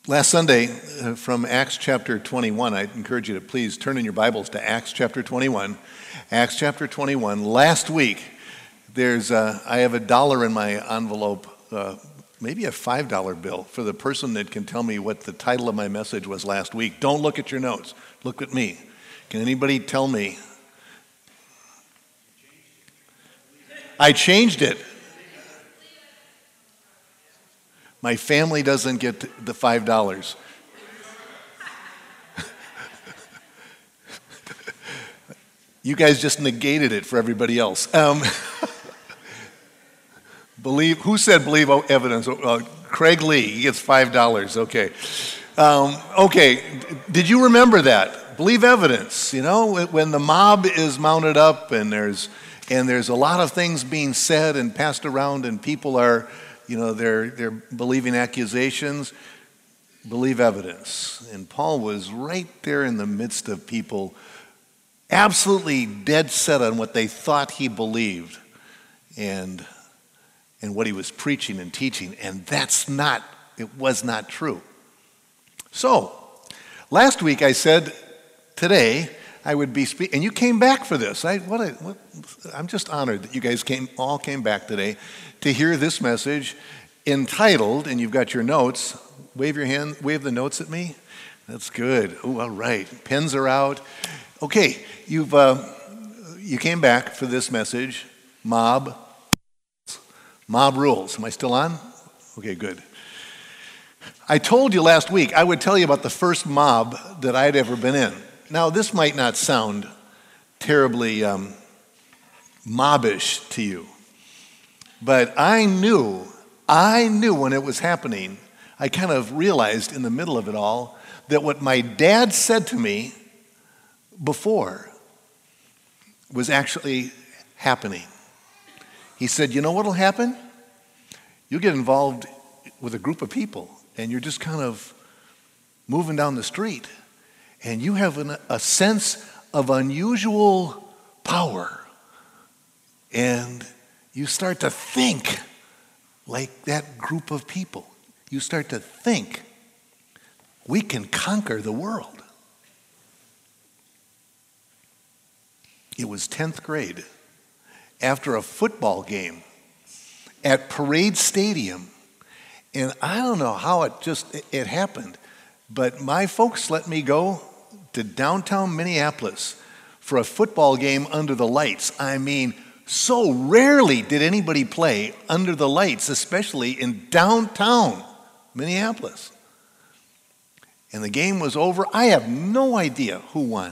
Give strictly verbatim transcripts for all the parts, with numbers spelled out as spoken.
Last Sunday, uh, from Acts chapter twenty-one, I encourage you to please turn in your Bibles to Acts chapter twenty-one. Acts chapter twenty-one. Last week, there's uh, I have a dollar in my envelope, uh, maybe a five dollar bill, for the person that can tell me what the title of my message was last week. Don't look at your notes. Look at me. Can anybody tell me? I changed it. My family doesn't get the five dollars. You guys just negated it for everybody else. Um, believe who said believe evidence? Uh, Craig Lee. He gets five dollars. Okay. Um, okay. Did you remember that? Believe evidence. You know, when the mob is mounted up and there's and there's a lot of things being said and passed around, and people are. You know, they're, they're believing accusations, believe evidence. And Paul was right there in the midst of people absolutely dead set on what they thought he believed and, and what he was preaching and teaching. And that's not, it was not true. So, last week I said today I would be speaking, and you came back for this. I, what, a, what I'm just honored that you guys came, all came back today to hear this message entitled, and you've got your notes. Wave your hand, wave the notes at me. That's good. Oh, all right. Pens are out. Okay, you've uh, you came back for this message, mob, mob rules. Am I still on? Okay, good. I told you last week I would tell you about the first mob that I'd ever been in. Now, this might not sound terribly um, mobbish to you. But I knew, I knew when it was happening, I kind of realized in the middle of it all that what my dad said to me before was actually happening. He said, you know what'll happen? You'll get involved with a group of people and you're just kind of moving down the street and you have an, a sense of unusual power, and you start to think like that group of people. You start to think, we can conquer the world. It was tenth grade, after a football game at Parade Stadium. And I don't know how it just, it, it happened, but my folks let me go to downtown Minneapolis for a football game under the lights. I mean, so rarely did anybody play under the lights, especially in downtown Minneapolis. And the game was over. I have no idea who won.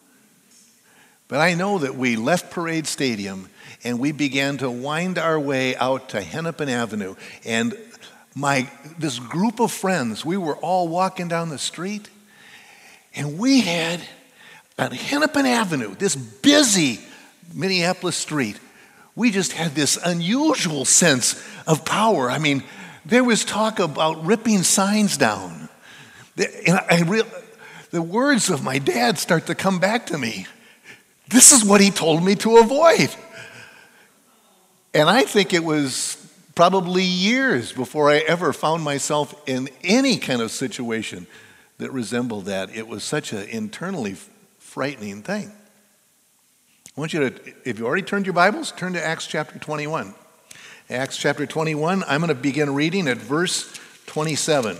But I know that we left Parade Stadium and we began to wind our way out to Hennepin Avenue. And my this group of friends, we were all walking down the street, and we had on Hennepin Avenue, this busy Minneapolis street, we just had this unusual sense of power. I mean, there was talk about ripping signs down. And I real, the words of my dad start to come back to me. This is what he told me to avoid. And I think it was probably years before I ever found myself in any kind of situation that resembled that. It was such an internally frightening thing. I want you to, if you already turned your Bibles, turn to Acts chapter twenty-one. Acts chapter twenty-one, I'm going to begin reading at verse twenty-seven.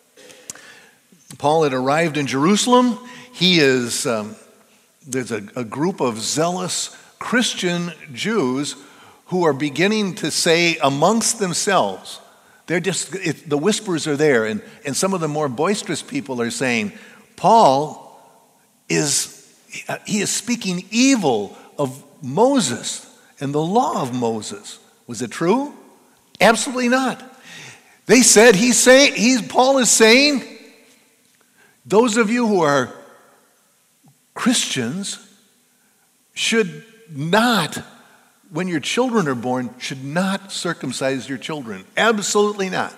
Paul had arrived in Jerusalem. He is, um, there's a, a group of zealous Christian Jews who are beginning to say amongst themselves, they're just, it, the whispers are there, and, and some of the more boisterous people are saying, Paul is, he is speaking evil of Moses and the law of Moses. Was it true? Absolutely not. They said, he's saying, he's, Paul is saying, those of you who are Christians should not, when your children are born, should not circumcise your children. Absolutely not.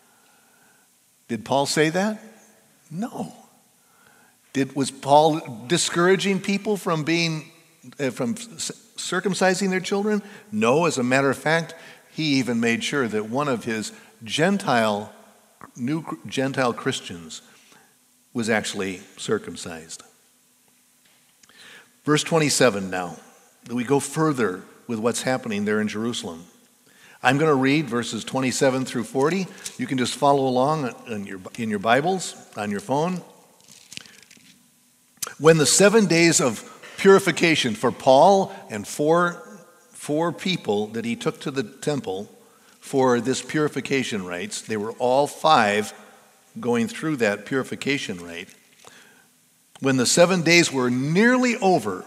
Did Paul say that? No. Did, was Paul discouraging people from being, uh, from circumcising their children? No, as a matter of fact, he even made sure that one of his Gentile new Gentile Christians was actually circumcised. Verse twenty-seven now, we go further with what's happening there in Jerusalem. I'm going to read verses twenty-seven through forty. You can just follow along in your, in your Bibles, on your phone. When the seven days of purification for Paul and four, four people that he took to the temple for this purification rites, they were all five going through that purification rite. When the seven days were nearly over,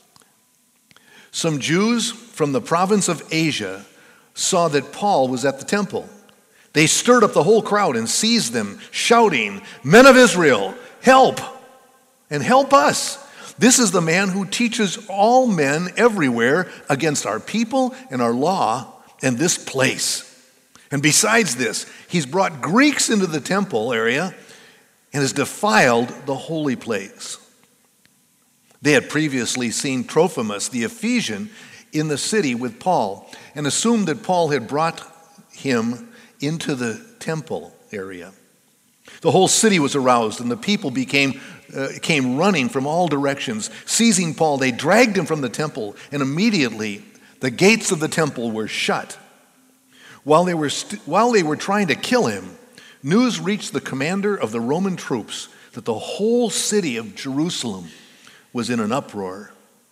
some Jews from the province of Asia saw that Paul was at the temple. They stirred up the whole crowd and seized them, shouting, "Men of Israel, help, and help us. This is the man who teaches all men everywhere against our people and our law and this place. And besides this, he's brought Greeks into the temple area and has defiled the holy place." They had previously seen Trophimus, the Ephesian, in the city with Paul and assumed that Paul had brought him into the temple area. The whole city was aroused, and the people became uh, came running from all directions. Seizing Paul, they dragged him from the temple, and immediately the gates of the temple were shut. While they were st- while they were trying to kill him, news reached the commander of the Roman troops that the whole city of Jerusalem was in an uproar.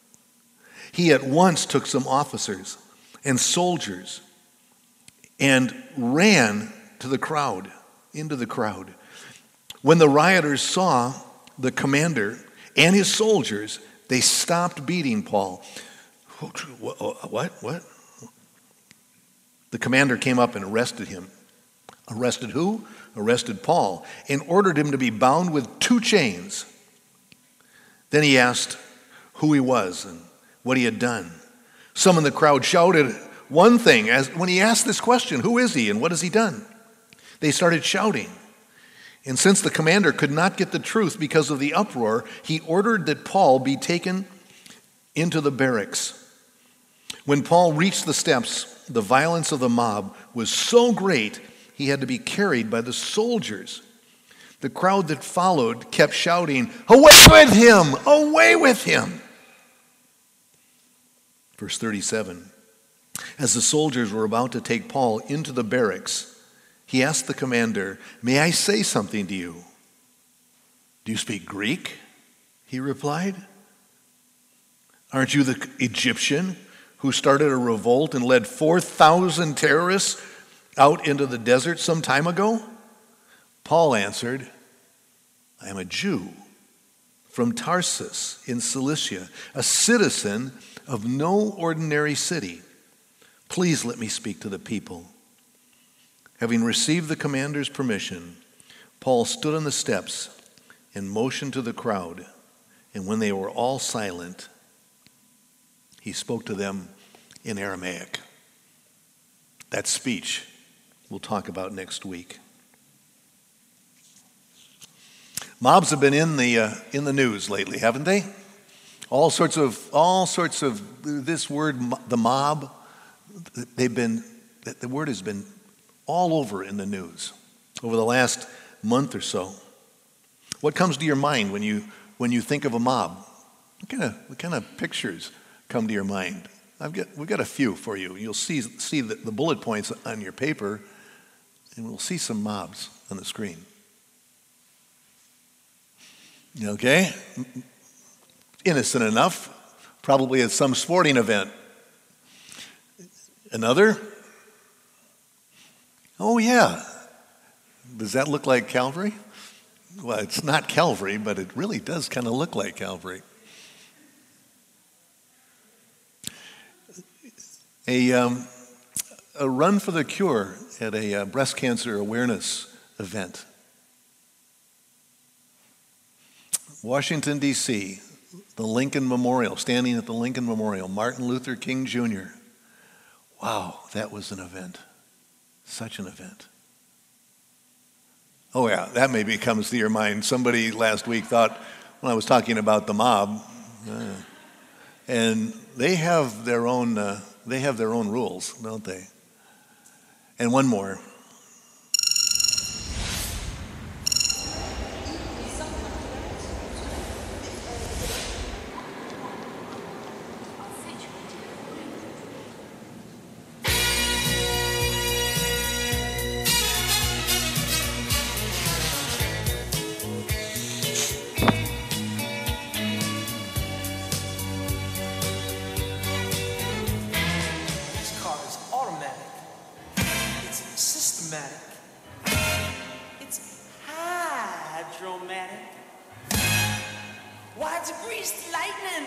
He at once took some officers and soldiers and ran to the crowd, into the crowd. When the rioters saw the commander and his soldiers, they stopped beating Paul. What? What? The commander came up and arrested him. Arrested who? Arrested Paul, and ordered him to be bound with two chains. Then he asked who he was and what he had done. Some in the crowd shouted one thing as when he asked this question, "Who is he and what has he done?" They started shouting. And since the commander could not get the truth because of the uproar, he ordered that Paul be taken into the barracks. When Paul reached the steps, the violence of the mob was so great he had to be carried by the soldiers. The crowd that followed kept shouting, "Away with him! Away with him!" Verse thirty-seven. As the soldiers were about to take Paul into the barracks, he asked the commander, "May I say something to you?" "Do you speak Greek?" he replied. "Aren't you the Egyptian who started a revolt and led four thousand terrorists out into the desert some time ago?" Paul answered, "I am a Jew from Tarsus in Cilicia, a citizen of no ordinary city. Please let me speak to the people." Having received the commander's permission, Paul stood on the steps and motioned to the crowd, and when they were all silent, he spoke to them in Aramaic. That speech we'll talk about next week. Mobs have been in the uh, in the news lately, haven't they? All sorts of all sorts of this word, the mob. They've been the word has been all over in the news over the last month or so. What comes to your mind when you when you think of a mob? What kind of what kind of pictures come to your mind? I've got we've got a few for you. You'll see see the, the bullet points on your paper, and we'll see some mobs on the screen. Okay? Innocent enough, probably at some sporting event. Another? Oh yeah. Does that look like Calvary? Well, it's not Calvary, but it really does kind of look like Calvary. A, um, a run for the cure at a uh, breast cancer awareness event. Washington, D C, the Lincoln Memorial, standing at the Lincoln Memorial, Martin Luther King Junior Wow, that was an event. Such an event. Oh yeah, that maybe comes to your mind. Somebody last week thought, when I was talking about the mob, uh, and they have their own, uh, they have their own rules, don't they? And one more. Why, it's greased lightning.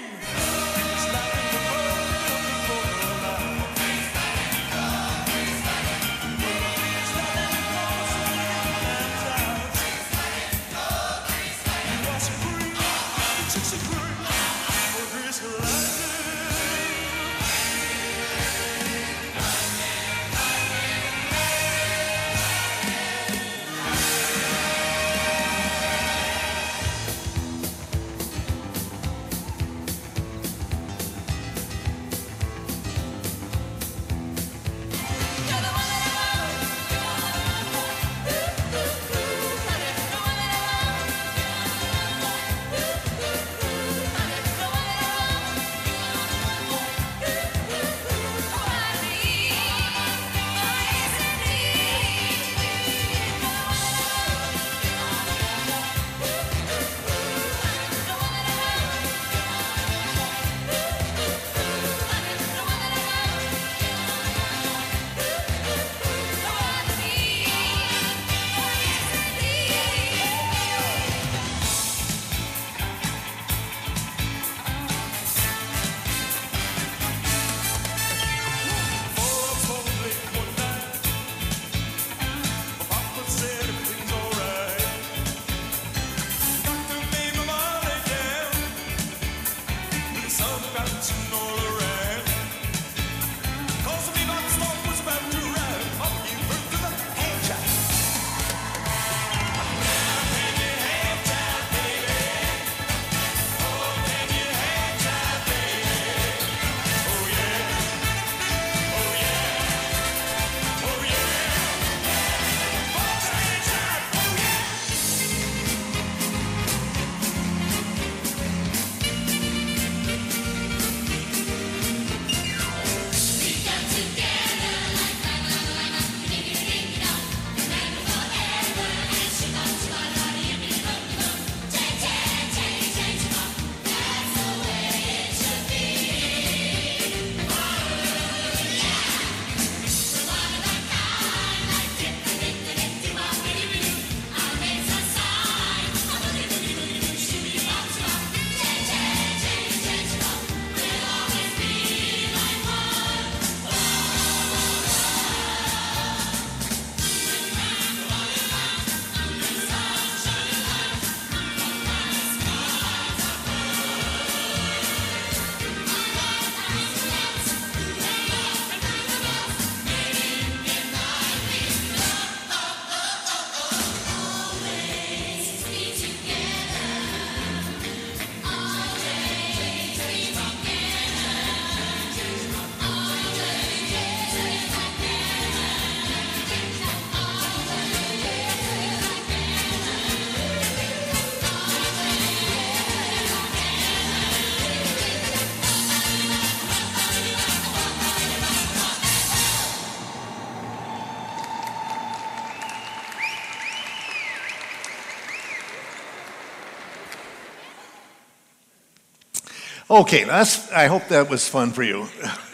Okay, that's, I hope that was fun for you.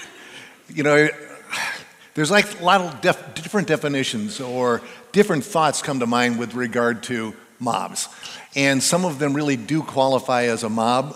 You know, there's like a lot of def, different definitions or different thoughts come to mind with regard to mobs. And some of them really do qualify as a mob.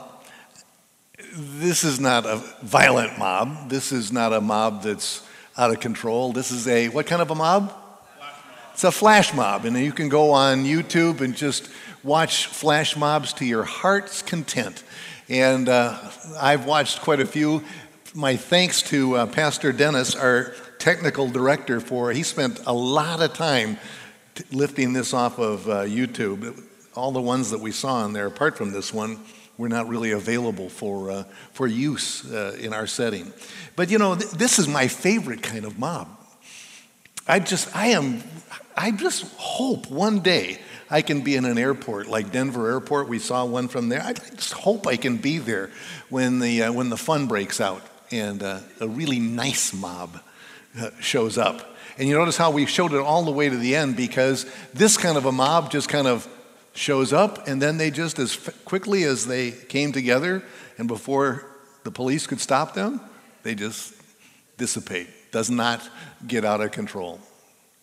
This is not a violent mob. This is not a mob that's out of control. This is a, what kind of a mob? It's a flash mob. And you can go on YouTube and just watch flash mobs to your heart's content. And uh, I've watched quite a few. My thanks to uh, Pastor Dennis, our technical director, for he spent a lot of time t- lifting this off of uh, YouTube. All the ones that we saw in there, apart from this one, were not really available for uh, for use uh, in our setting. But you know, th- this is my favorite kind of mob. I just, I am, I just hope one day I can be in an airport like Denver Airport. We saw one from there. I just hope I can be there when the uh, when the fun breaks out and uh, a really nice mob uh, shows up. And you notice how we showed it all the way to the end, because this kind of a mob just kind of shows up, and then they just, as quickly as they came together and before the police could stop them, they just dissipate. Does not get out of control.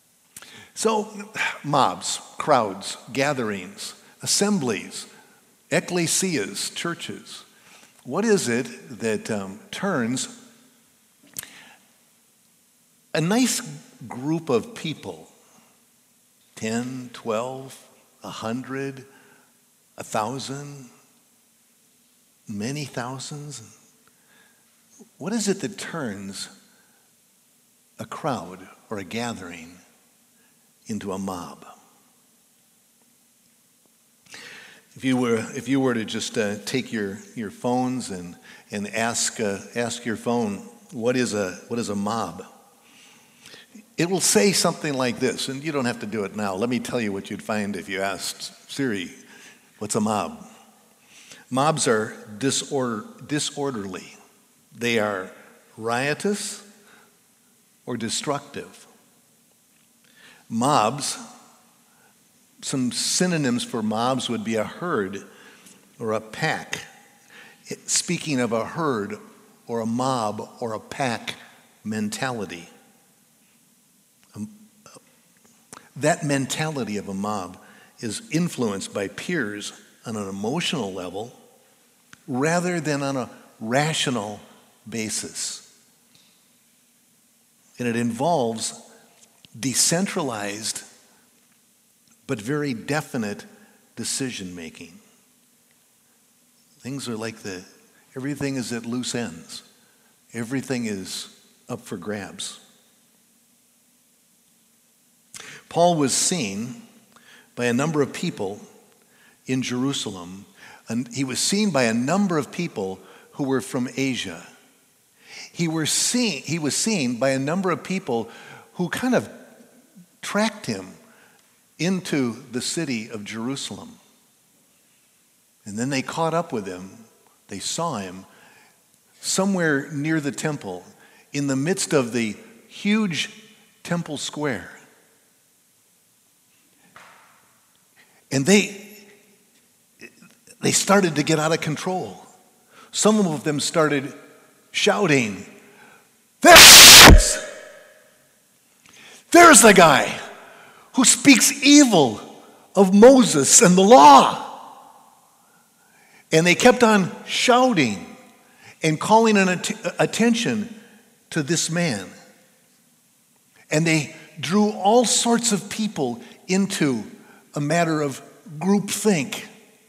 So mobs, crowds, gatherings, assemblies, ecclesias, churches. What is it that um, turns a nice group of people, ten, twelve, a hundred, a thousand, many thousands? What is it that turns a crowd or a gathering into a mob? If you were, if you were to just uh, take your, your phones and and ask uh, ask your phone, what is a what is a mob? It will say something like this, and you don't have to do it now. Let me tell you what you'd find if you asked Siri, what's a mob? Mobs are disorder, disorderly. They are riotous or destructive. Mobs, some synonyms for mobs would be a herd or a pack. Speaking of a herd or a mob or a pack mentality. That mentality of a mob is influenced by peers on an emotional level rather than on a rational basis. And it involves decentralized but very definite decision making. Things are like the, everything is at loose ends. Everything is up for grabs. Paul was seen by a number of people in Jerusalem, and he was seen by a number of people who were from Asia. He, were seen, he was seen by a number of people who kind of tracked him into the city of Jerusalem. And then they caught up with him. They saw him somewhere near the temple, in the midst of the huge temple square. And they, they started to get out of control. Some of them started shouting, "There he is! There's the guy who speaks evil of Moses and the law." And they kept on shouting and calling an att- attention to this man. And they drew all sorts of people into a matter of groupthink.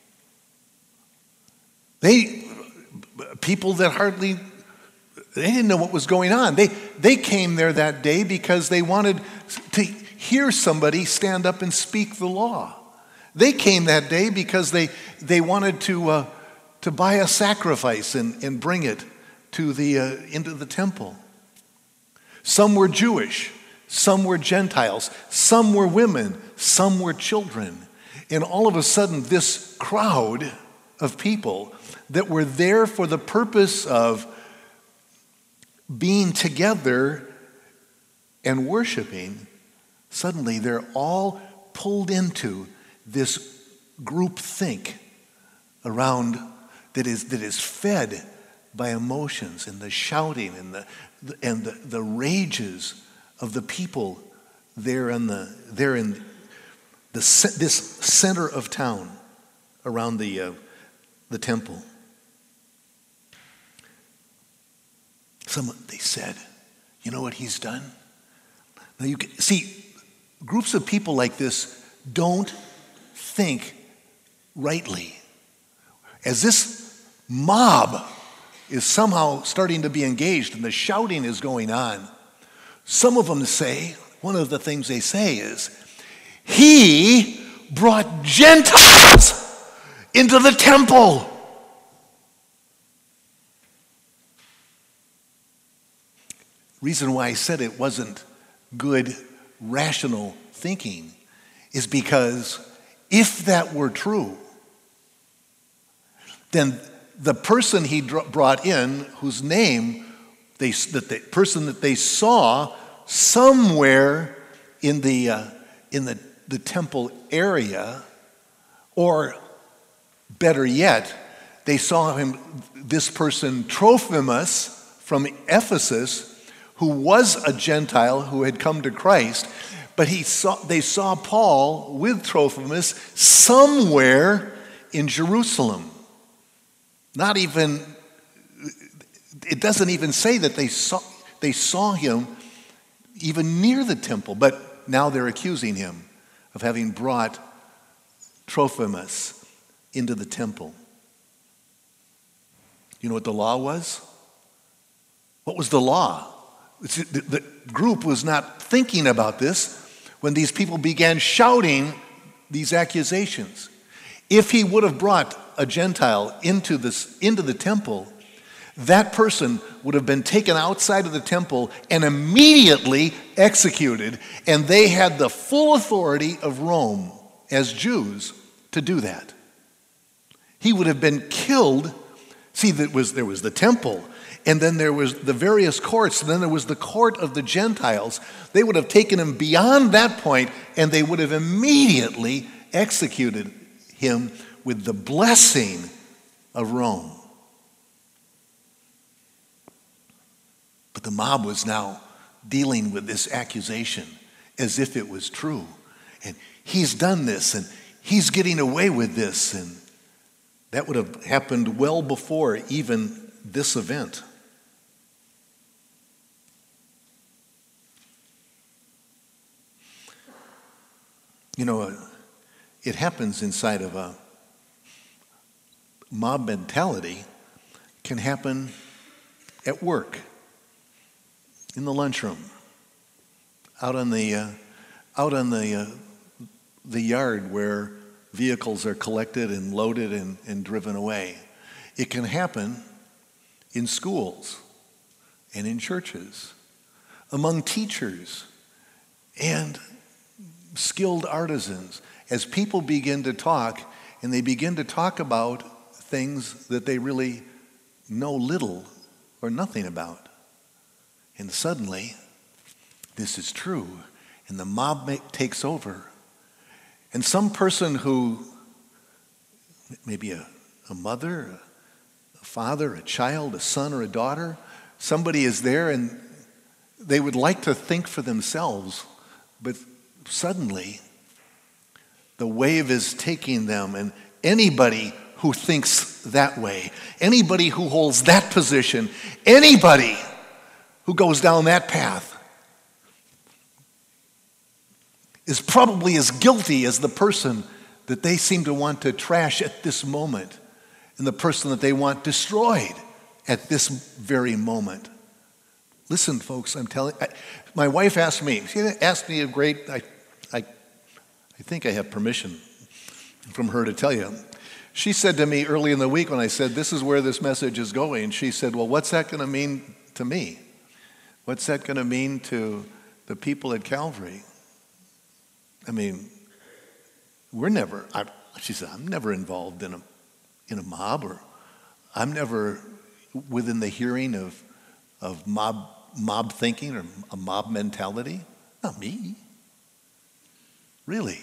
They, people that hardly, they didn't know what was going on. They, they came there that day because they wanted to hear somebody stand up and speak the law. They came that day because they, they wanted to, uh, to buy a sacrifice and, and bring it to the, uh, into the temple. Some were Jewish. Some were Gentiles, some were women, some were children. And all of a sudden, this crowd of people that were there for the purpose of being together and worshiping, suddenly they're all pulled into this group think around that is, that is fed by emotions and the shouting and the, and the, the rages of the people there in the there in the this center of town around the uh, the temple. Some they said, "You know what he's done?" Now you can see groups of people like this don't think rightly. As this mob is somehow starting to be engaged and the shouting is going on, some of them say, one of the things they say is, "He brought Gentiles into the temple." Reason why I said it wasn't good, rational thinking is because if that were true, then the person he brought in, whose name They, that the person that they saw somewhere in the uh, in the, the temple area, or better yet, they saw him, this person Trophimus from Ephesus, who was a Gentile who had come to Christ, but he saw they saw Paul with Trophimus somewhere in Jerusalem. Not even, it doesn't even say that they saw, they saw him even near the temple, but now they're accusing him of having brought Trophimus into the temple. You know what the law was? What was the law? The, the group was not thinking about this when these people began shouting these accusations. If he would have brought a Gentile into this into the temple, that person would have been taken outside of the temple and immediately executed, and they had the full authority of Rome as Jews to do that. He would have been killed. See, there was, there was the temple, and then there was the various courts, and then there was the court of the Gentiles. They would have taken him beyond that point, and they would have immediately executed him with the blessing of Rome. But the mob was now dealing with this accusation as if it was true. And he's done this, and he's getting away with this, and that would have happened well before even this event. You know, it happens inside of a mob mentality, can happen at work, in the lunchroom, out on the uh, out on the uh, the yard where vehicles are collected and loaded and, and driven away. It can happen in schools and in churches, among teachers and skilled artisans, as people begin to talk, and they begin to talk about things that they really know little or nothing about. And suddenly, this is true, and the mob make, takes over. And some person who, maybe a, a mother, a father, a child, a son or a daughter, somebody is there and they would like to think for themselves, but suddenly the wave is taking them, and anybody who thinks that way, anybody who holds that position, anybody who goes down that path is probably as guilty as the person that they seem to want to trash at this moment, and the person that they want destroyed at this very moment. Listen, folks, I'm telling I, my wife asked me, she asked me a great, I, I, I think I have permission from her to tell you. She said to me early in the week when I said, this is where this message is going, she said, well, what's that going to mean to me? What's that going to mean to the people at Calvary? I mean, we're never, I, she said, I'm never involved in a, in a mob, or I'm never within the hearing of, of mob, mob thinking or a mob mentality. Not me. Really.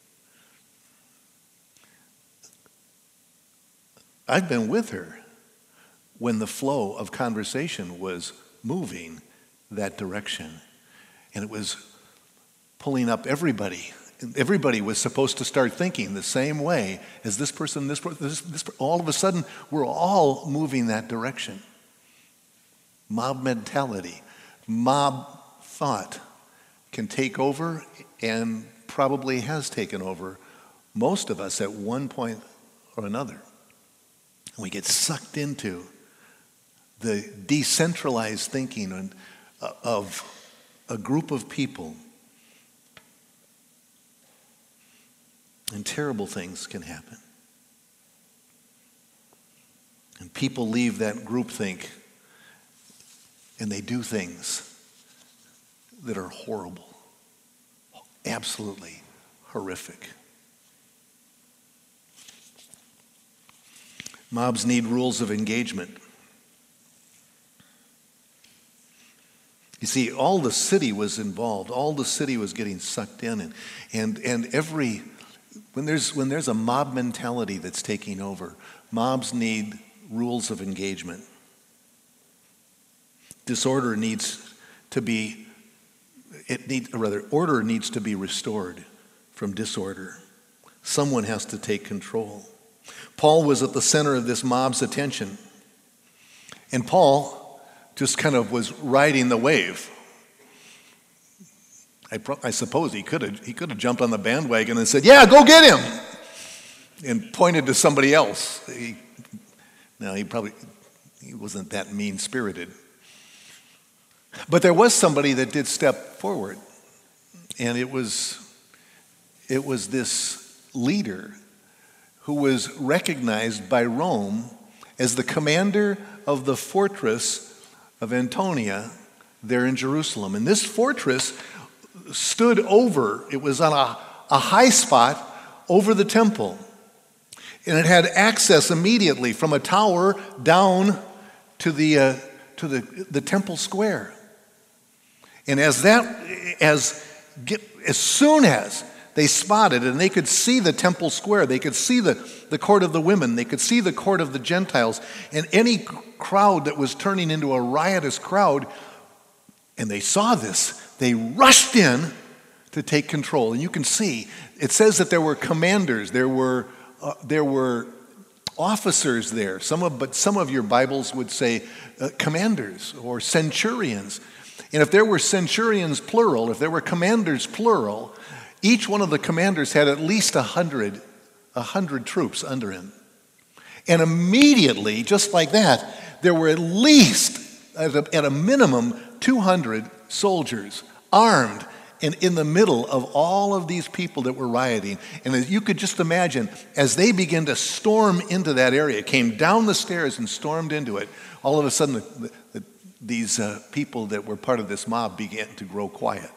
I've been with her when the flow of conversation was moving that direction. And it was pulling up everybody. Everybody was supposed to start thinking the same way as this person, this person, this, this, all of a sudden, we're all moving that direction. Mob mentality, mob thought can take over, and probably has taken over most of us at one point or another. And we get sucked into the decentralized thinking and of a group of people, and terrible things can happen. And people leave that groupthink and they do things that are horrible, absolutely horrific. Mobs need rules of engagement. You see, all the city was involved. All the city was getting sucked in. And, and, and every, when there's, when there's a mob mentality that's taking over, mobs need rules of engagement. Disorder needs to be, it needs, or rather, order needs to be restored from disorder. Someone has to take control. Paul was at the center of this mob's attention. And Paul just kind of was riding the wave. I, pro- I suppose he could have he could have jumped on the bandwagon and said, "Yeah, go get him," and pointed to somebody else. He, no, he probably he wasn't that mean-spirited. But there was somebody that did step forward, and it was it was this leader who was recognized by Rome as the commander of the fortress of Antonia there in Jerusalem. And this fortress stood over, it was on a, a high spot over the temple. And it had access immediately from a tower down to the uh, to the, the temple square. And as that as as soon as they spotted and they could see the temple square, they could see the, the court of the women, they could see the court of the Gentiles, and any crowd that was turning into a riotous crowd, and they saw this, they rushed in to take control. And you can see, it says that there were commanders, there were uh, there were officers there. Some of, but some of your Bibles would say uh, commanders or centurions. And if there were centurions plural, if there were commanders plural, each one of the commanders had at least a hundred, a hundred troops under him. And immediately, just like that, there were at least, at a, at a minimum, two hundred soldiers armed and in the middle of all of these people that were rioting. And as you could just imagine, as they began to storm into that area, came down the stairs and stormed into it, all of a sudden the, the, these uh, people that were part of this mob began to grow quiet.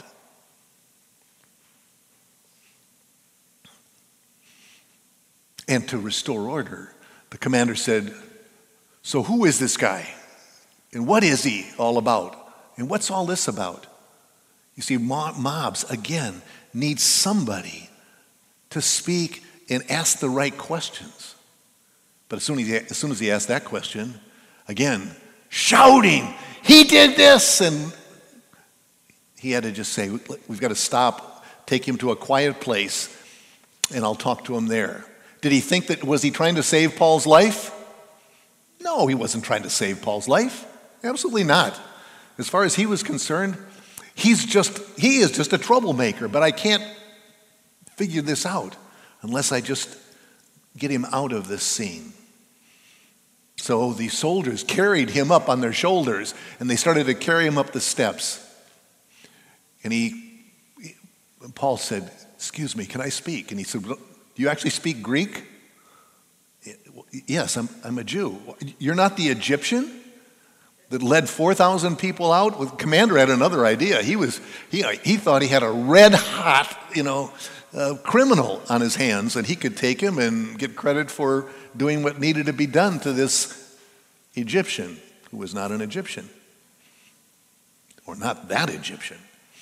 And to restore order, the commander said, "So who is this guy? And what is he all about? And what's all this about?" You see, mobs, again, need somebody to speak and ask the right questions. But as soon as he, as soon as he asked that question, again, shouting, "He did this!" And he had to just say, "We've got to stop, take him to a quiet place, and I'll talk to him there." Did he think that, was he trying to save Paul's life? No, he wasn't trying to save Paul's life. Absolutely not. As far as he was concerned, he's just, he is just a troublemaker, but I can't figure this out unless I just get him out of this scene. So the soldiers carried him up on their shoulders, and they started to carry him up the steps. And he, Paul said, "Excuse me, can I speak?" And he said, "Do you actually speak Greek?" "Yes, I'm, I'm a Jew." "You're not the Egyptian that led four thousand people out?" Well, the commander had another idea. He was he he thought he had a red hot, you know, uh, criminal on his hands, and he could take him and get credit for doing what needed to be done to this Egyptian who was not an Egyptian, or not that Egyptian.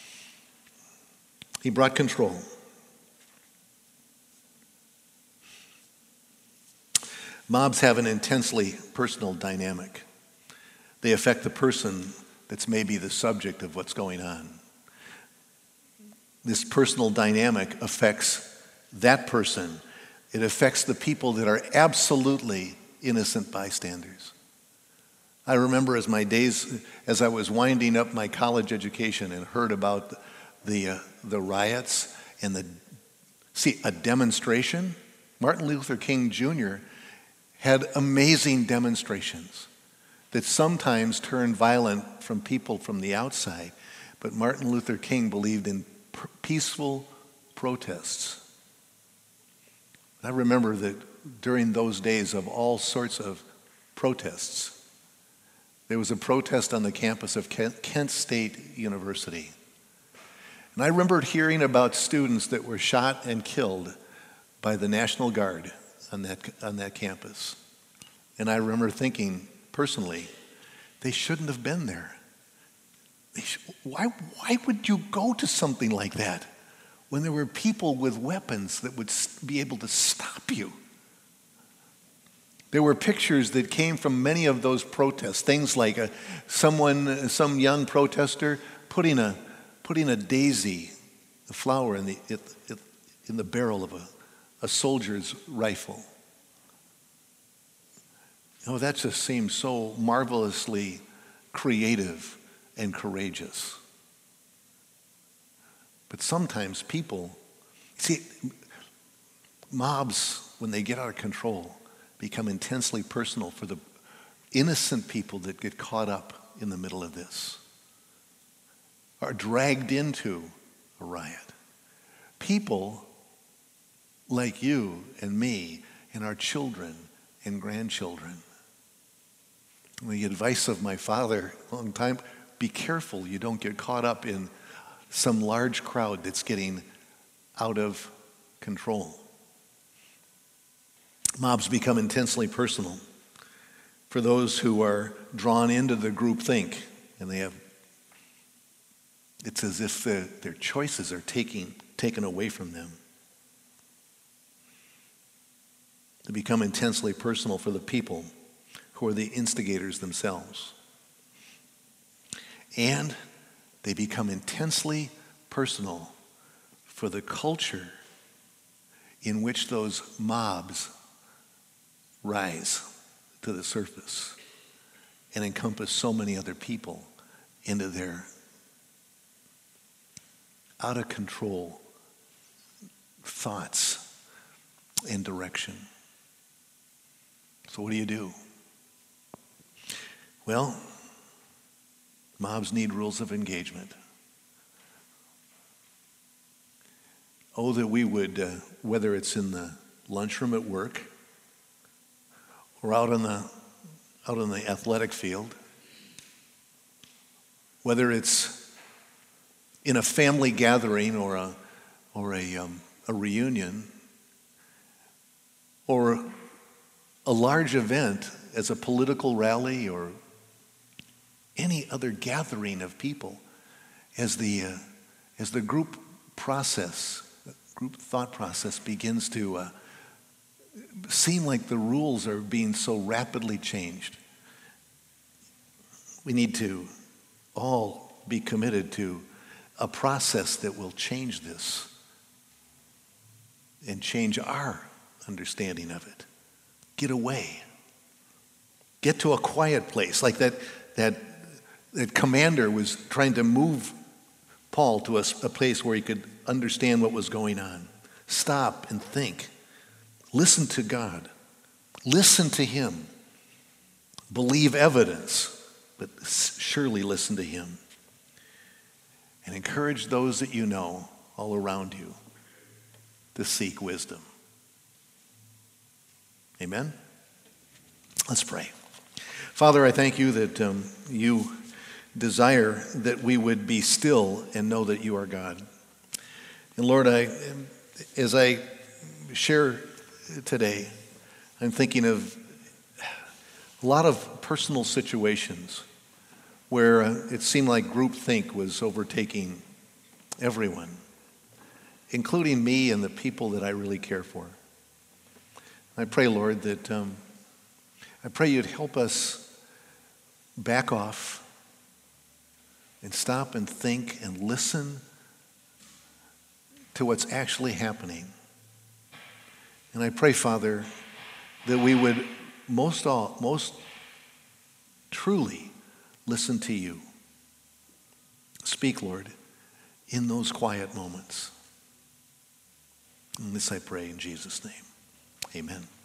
He brought control. Mobs have an intensely personal dynamic. They affect the person that's maybe the subject of what's going on. This personal dynamic affects that person. It affects the people that are absolutely innocent bystanders. I remember as my days, as I was winding up my college education and heard about the uh, the riots and the, see, a demonstration. Martin Luther King Junior had amazing demonstrations that sometimes turned violent from people from the outside, but Martin Luther King believed in p- peaceful protests. I remember that during those days of all sorts of protests, there was a protest on the campus of Kent, Kent State University. And I remember hearing about students that were shot and killed by the National Guard on that, on that campus. And I remember thinking, personally, they shouldn't have been there. They sh- why, why would you go to something like that when there were people with weapons that would be able to stop you? There were pictures that came from many of those protests, things like a, someone, some young protester putting a, putting a daisy, a flower in the, in the barrel of a, a soldier's rifle. Oh, that just seems so marvelously creative and courageous. But sometimes people, see, mobs, when they get out of control, become intensely personal for the innocent people that get caught up in the middle of this, are dragged into a riot. People like you and me and our children and grandchildren. The advice of my father a long time, be careful you don't get caught up in some large crowd that's getting out of control. Mobs become intensely personal for those who are drawn into the groupthink, and they have, it's as if the, their choices are taking, taken away from them. They become intensely personal for the people who are the instigators themselves. And they become intensely personal for the culture in which those mobs rise to the surface and encompass so many other people into their out of control thoughts and direction. So what do you do? Well, mobs need rules of engagement. Oh, that we would, uh, whether it's in the lunchroom at work or out on the out on the athletic field, whether it's in a family gathering or a or a um, a reunion or a large event as a political rally or any other gathering of people, as the uh, as the group process, group thought process begins to uh, seem like the rules are being so rapidly changed, we need to all be committed to a process that will change this and change our understanding of it. Get away. Get to a quiet place, like that that that commander was trying to move Paul to a, a place where he could understand what was going on. Stop and think. Listen to God. Listen to him. Believe evidence, but surely listen to him. And encourage those that you know all around you to seek wisdom. Amen? Let's pray. Father, I thank you that um, you desire that we would be still and know that you are God. And Lord, I, as I share today, I'm thinking of a lot of personal situations where uh, it seemed like groupthink was overtaking everyone, including me and the people that I really care for. I pray, Lord, that um, I pray you'd help us back off and stop and think and listen to what's actually happening. And I pray, Father, that we would most all, most truly listen to you. Speak, Lord, in those quiet moments. And this I pray in Jesus' name. Amen.